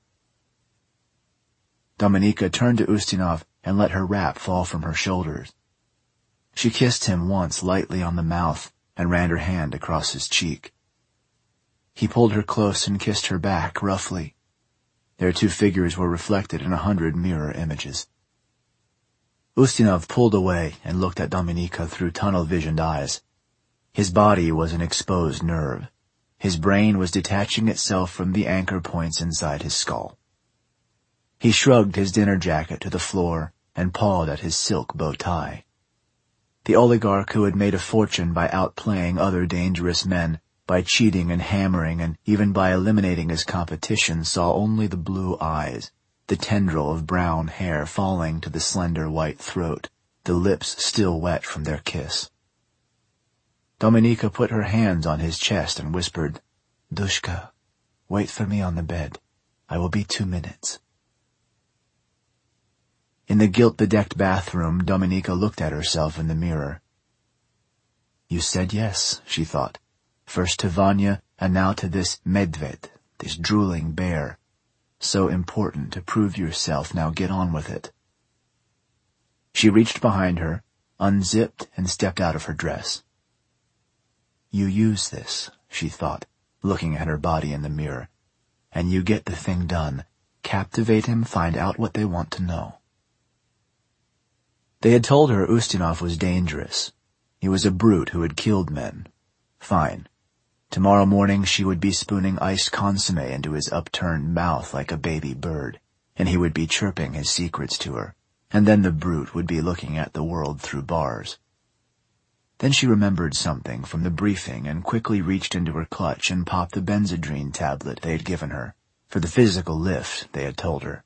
A: Dominika turned to Ustinov and let her wrap fall from her shoulders. She kissed him once lightly on the mouth and ran her hand across his cheek. He pulled her close and kissed her back roughly. Their two figures were reflected in 100 mirror images. Ustinov pulled away and looked at Dominika through tunnel-visioned eyes. His body was an exposed nerve. His brain was detaching itself from the anchor points inside his skull. He shrugged his dinner jacket to the floor and pawed at his silk bow tie. The oligarch who had made a fortune by outplaying other dangerous men, by cheating and hammering, and even by eliminating his competition, saw only the blue eyes, the tendril of brown hair falling to the slender white throat, the lips still wet from their kiss. Dominika put her hands on his chest and whispered, "Dushka, wait for me on the bed. I will be 2 minutes." In the gilt-bedecked bathroom, Dominika looked at herself in the mirror. You said yes, she thought, first to Vanya and now to this Medved, this drooling bear. So important to prove yourself, now get on with it. She reached behind her, unzipped, and stepped out of her dress. You use this, she thought, looking at her body in the mirror, and you get the thing done. Captivate him, find out what they want to know. They had told her Ustinov was dangerous. He was a brute who had killed men. Fine. Tomorrow morning she would be spooning iced consomme into his upturned mouth like a baby bird, and he would be chirping his secrets to her, and then the brute would be looking at the world through bars. Then she remembered something from the briefing and quickly reached into her clutch and popped the Benzedrine tablet they had given her, for the physical lift, they had told her.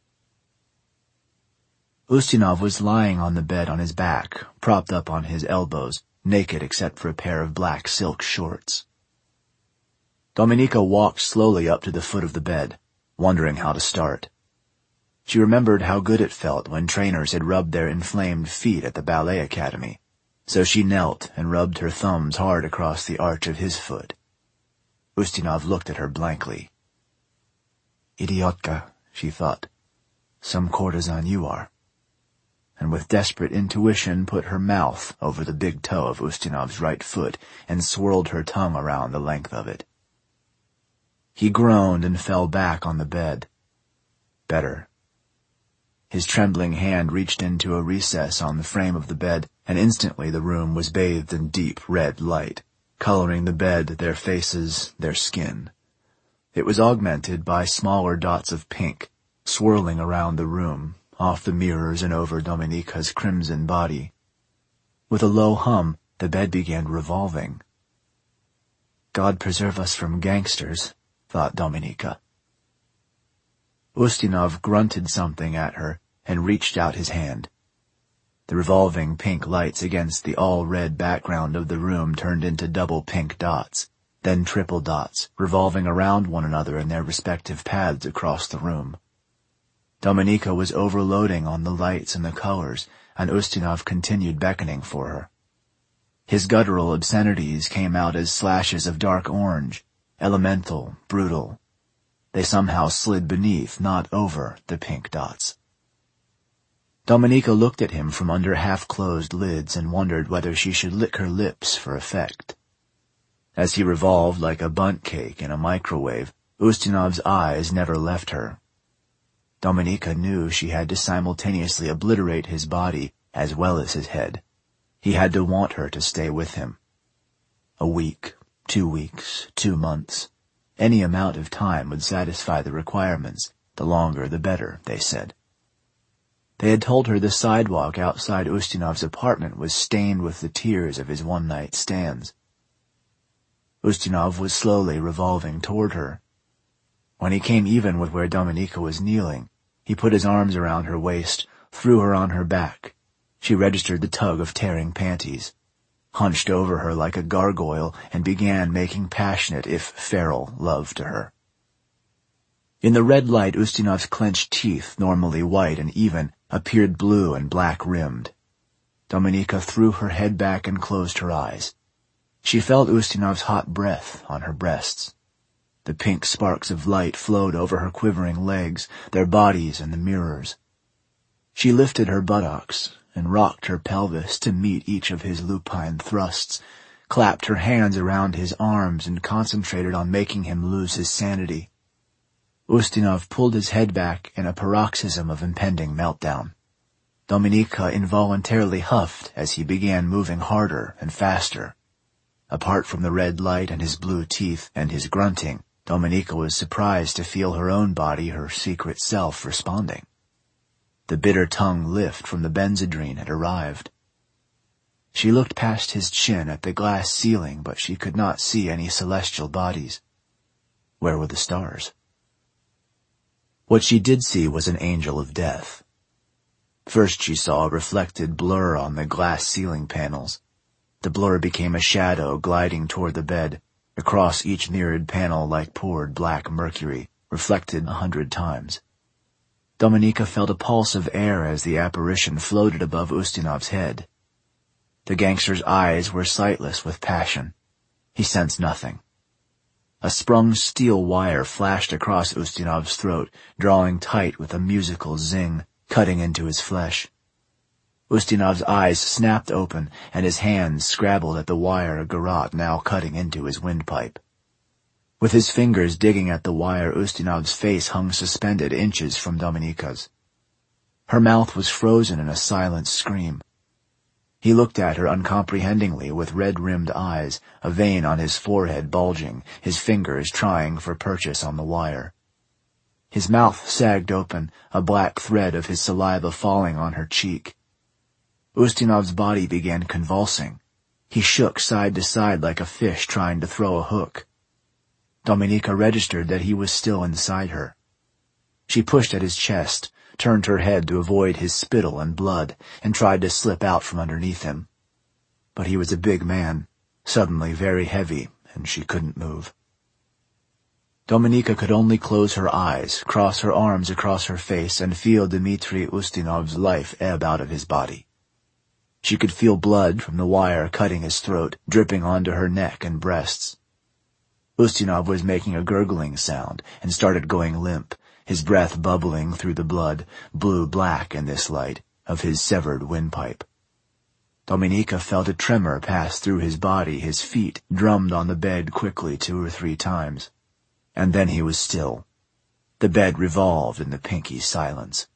A: Ustinov was lying on the bed on his back, propped up on his elbows, naked except for a pair of black silk shorts. Dominika walked slowly up to the foot of the bed, wondering how to start. She remembered how good it felt when trainers had rubbed their inflamed feet at the ballet academy, so she knelt and rubbed her thumbs hard across the arch of his foot. Ustinov looked at her blankly. Idiotka, she thought. Some courtesan you are. And with desperate intuition put her mouth over the big toe of Ustinov's right foot and swirled her tongue around the length of it. He groaned and fell back on the bed. Better. His trembling hand reached into a recess on the frame of the bed, and instantly the room was bathed in deep red light, coloring the bed, their faces, their skin. It was augmented by smaller dots of pink, swirling around the room, off the mirrors and over Dominika's crimson body. With a low hum, the bed began revolving. God preserve us from gangsters, thought Dominika. Ustinov grunted something at her and reached out his hand. The revolving pink lights against the all-red background of the room turned into double pink dots, then triple dots, revolving around one another in their respective paths across the room. Dominika was overloading on the lights and the colors, and Ustinov continued beckoning for her. His guttural obscenities came out as slashes of dark orange, elemental, brutal. They somehow slid beneath, not over, the pink dots. Dominika looked at him from under half-closed lids and wondered whether she should lick her lips for effect. As he revolved like a bundt cake in a microwave, Ustinov's eyes never left her. Dominika knew she had to simultaneously obliterate his body as well as his head. He had to want her to stay with him. A week, 2 weeks, 2 months. Any amount of time would satisfy the requirements. The longer the better, they said. They had told her the sidewalk outside Ustinov's apartment was stained with the tears of his one-night stands. Ustinov was slowly revolving toward her. When he came even with where Dominika was kneeling, he put his arms around her waist, threw her on her back. She registered the tug of tearing panties, hunched over her like a gargoyle, and began making passionate, if feral, love to her. In the red light, Ustinov's clenched teeth, normally white and even, appeared blue and black-rimmed. Dominika threw her head back and closed her eyes. She felt Ustinov's hot breath on her breasts. The pink sparks of light flowed over her quivering legs, their bodies and the mirrors. She lifted her buttocks and rocked her pelvis to meet each of his lupine thrusts, clapped her hands around his arms and concentrated on making him lose his sanity. Ustinov pulled his head back in a paroxysm of impending meltdown. Dominika involuntarily huffed as he began moving harder and faster. Apart from the red light and his blue teeth and his grunting, Dominika was surprised to feel her own body, her secret self, responding. The bitter tongue lift from the Benzedrine had arrived. She looked past his chin at the glass ceiling, but she could not see any celestial bodies. Where were the stars? What she did see was an angel of death. First she saw a reflected blur on the glass ceiling panels. The blur became a shadow gliding toward the bed, across each mirrored panel like poured black mercury, reflected 100 times. Dominika felt a pulse of air as the apparition floated above Ustinov's head. The gangster's eyes were sightless with passion. He sensed nothing. A sprung steel wire flashed across Ustinov's throat, drawing tight with a musical zing, cutting into his flesh. Ustinov's eyes snapped open, and his hands scrabbled at the wire garrote now cutting into his windpipe. With his fingers digging at the wire, Ustinov's face hung suspended inches from Dominika's. Her mouth was frozen in a silent scream. He looked at her uncomprehendingly with red-rimmed eyes, a vein on his forehead bulging, his fingers trying for purchase on the wire. His mouth sagged open, a black thread of his saliva falling on her cheek. Ustinov's body began convulsing. He shook side to side like a fish trying to throw a hook. Dominika registered that he was still inside her. She pushed at his chest, turned her head to avoid his spittle and blood, and tried to slip out from underneath him. But he was a big man, suddenly very heavy, and she couldn't move. Dominika could only close her eyes, cross her arms across her face, and feel Dmitri Ustinov's life ebb out of his body. She could feel blood from the wire cutting his throat, dripping onto her neck and breasts. Ustinov was making a gurgling sound and started going limp, his breath bubbling through the blood, blue-black in this light, of his severed windpipe. Dominika felt a tremor pass through his body, his feet drummed on the bed quickly 2 or 3 times. And then he was still. The bed revolved in the pinky silence.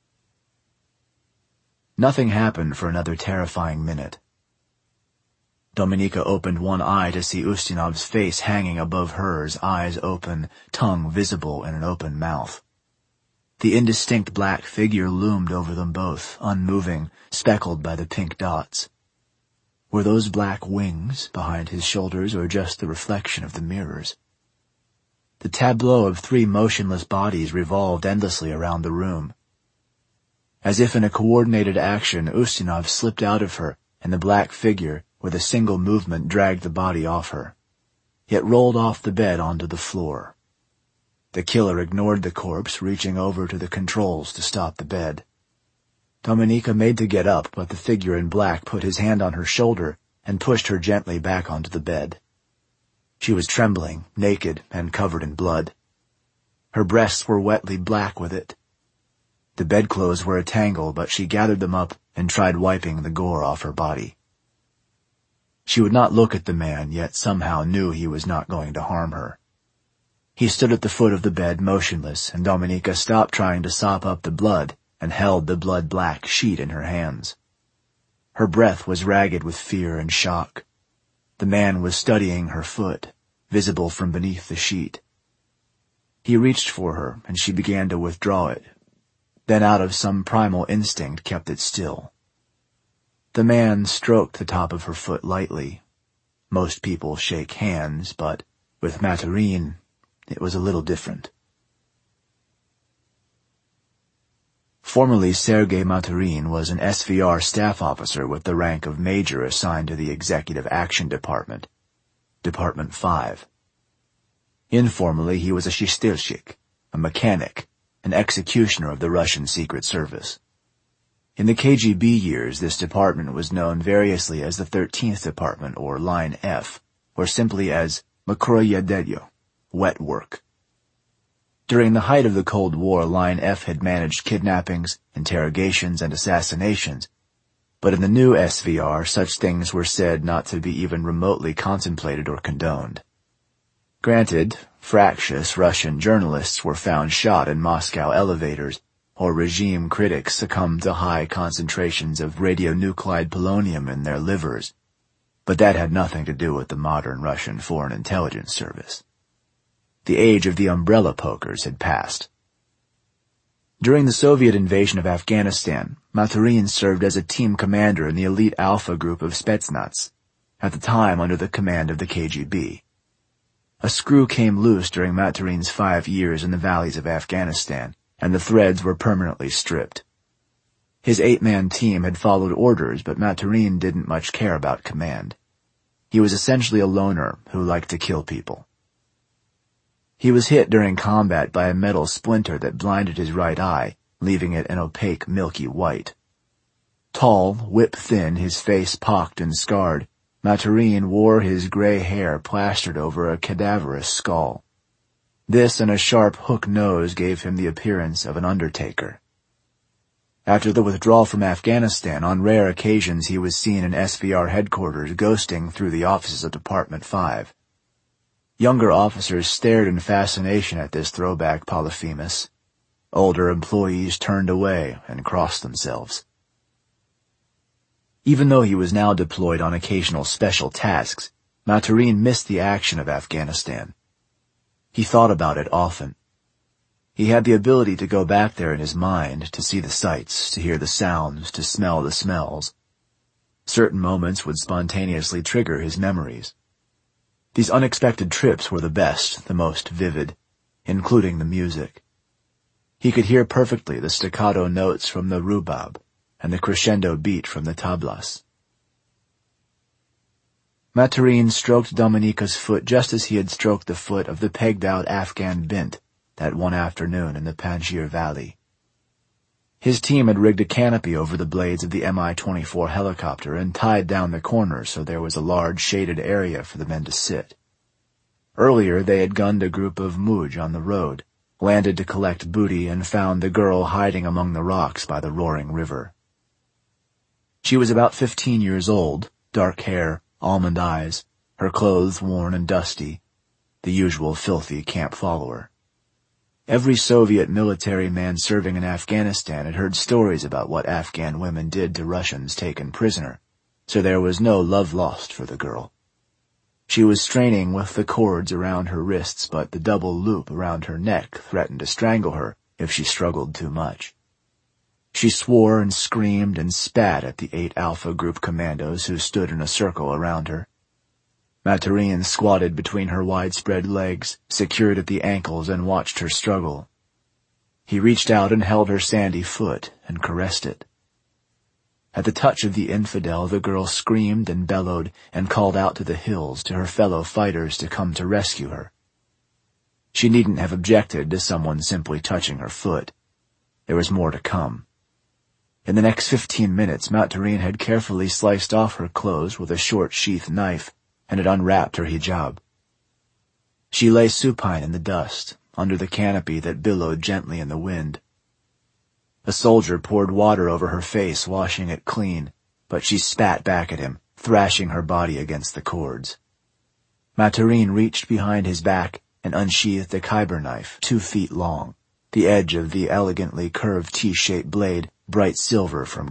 A: Nothing happened for another terrifying minute. Dominika opened one eye to see Ustinov's face hanging above hers, eyes open, tongue visible in an open mouth. The indistinct black figure loomed over them both, unmoving, speckled by the pink dots. Were those black wings behind his shoulders or just the reflection of the mirrors? The tableau of 3 motionless bodies revolved endlessly around the room. As if in a coordinated action, Ustinov slipped out of her, and the black figure, with a single movement, dragged the body off her. It rolled off the bed onto the floor. The killer ignored the corpse, reaching over to the controls to stop the bed. Dominika made to get up, but the figure in black put his hand on her shoulder and pushed her gently back onto the bed. She was trembling, naked, and covered in blood. Her breasts were wetly black with it. The bedclothes were a tangle, but she gathered them up and tried wiping the gore off her body. She would not look at the man, yet somehow knew he was not going to harm her. He stood at the foot of the bed motionless, and Dominika stopped trying to sop up the blood and held the blood-black sheet in her hands. Her breath was ragged with fear and shock. The man was studying her foot, visible from beneath the sheet. He reached for her, and she began to withdraw it, then out of some primal instinct kept it still. The man stroked the top of her foot lightly. Most people shake hands, but with Maturine, it was a little different. Formerly, Sergei Maturine was an SVR staff officer with the rank of major assigned to the Executive Action Department, Department 5. Informally, he was a shtistelshik, a mechanic, an executioner of the Russian Secret Service. In the KGB years, this department was known variously as the 13th Department, or Line F, or simply as Mokroye Delyo, wet work. During the height of the Cold War, Line F had managed kidnappings, interrogations, and assassinations, but in the new SVR, such things were said not to be even remotely contemplated or condoned. Granted, fractious Russian journalists were found shot in Moscow elevators, or regime critics succumbed to high concentrations of radionuclide polonium in their livers, but that had nothing to do with the modern Russian Foreign Intelligence Service. The age of the umbrella pokers had passed. During the Soviet invasion of Afghanistan, Maturine served as a team commander in the elite Alpha group of Spetsnaz, at the time under the command of the KGB. A screw came loose during Maturine's 5 years in the valleys of Afghanistan, and the threads were permanently stripped. His 8-man team had followed orders, but Maturine didn't much care about command. He was essentially a loner who liked to kill people. He was hit during combat by a metal splinter that blinded his right eye, leaving it an opaque, milky white. Tall, whip-thin, his face pocked and scarred, Maturine wore his gray hair plastered over a cadaverous skull. This and a sharp hook nose gave him the appearance of an undertaker. After the withdrawal from Afghanistan, on rare occasions he was seen in SVR headquarters ghosting through the offices of Department 5. Younger officers stared in fascination at this throwback Polyphemus. Older employees turned away and crossed themselves. Even though he was now deployed on occasional special tasks, Maturine missed the action of Afghanistan. He thought about it often. He had the ability to go back there in his mind, to see the sights, to hear the sounds, to smell the smells. Certain moments would spontaneously trigger his memories. These unexpected trips were the best, the most vivid, including the music. He could hear perfectly the staccato notes from the rubab and the crescendo beat from the tablas. Maturine stroked Dominika's foot just as he had stroked the foot of the pegged-out Afghan bint that one afternoon in the Panjshir Valley. His team had rigged a canopy over the blades of the Mi-24 helicopter and tied down the corners so there was a large shaded area for the men to sit. Earlier they had gunned a group of Muj on the road, landed to collect booty, and found the girl hiding among the rocks by the roaring river. She was about 15 years old, dark hair, almond eyes, her clothes worn and dusty, the usual filthy camp follower. Every Soviet military man serving in Afghanistan had heard stories about what Afghan women did to Russians taken prisoner, so there was no love lost for the girl. She was straining with the cords around her wrists, but the double loop around her neck threatened to strangle her if she struggled too much. She swore and screamed and spat at the 8 Alpha Group commandos who stood in a circle around her. Maturine squatted between her widespread legs, secured at the ankles, and watched her struggle. He reached out and held her sandy foot and caressed it. At the touch of the infidel, the girl screamed and bellowed and called out to the hills, to her fellow fighters to come to rescue her. She needn't have objected to someone simply touching her foot. There was more to come. In the next 15 minutes, Maturine had carefully sliced off her clothes with a short sheath knife and had unwrapped her hijab. She lay supine in the dust, under the canopy that billowed gently in the wind. A soldier poured water over her face, washing it clean, but she spat back at him, thrashing her body against the cords. Maturine reached behind his back and unsheathed a Khyber knife 2 feet long, the edge of the elegantly curved T-shaped blade bright silver from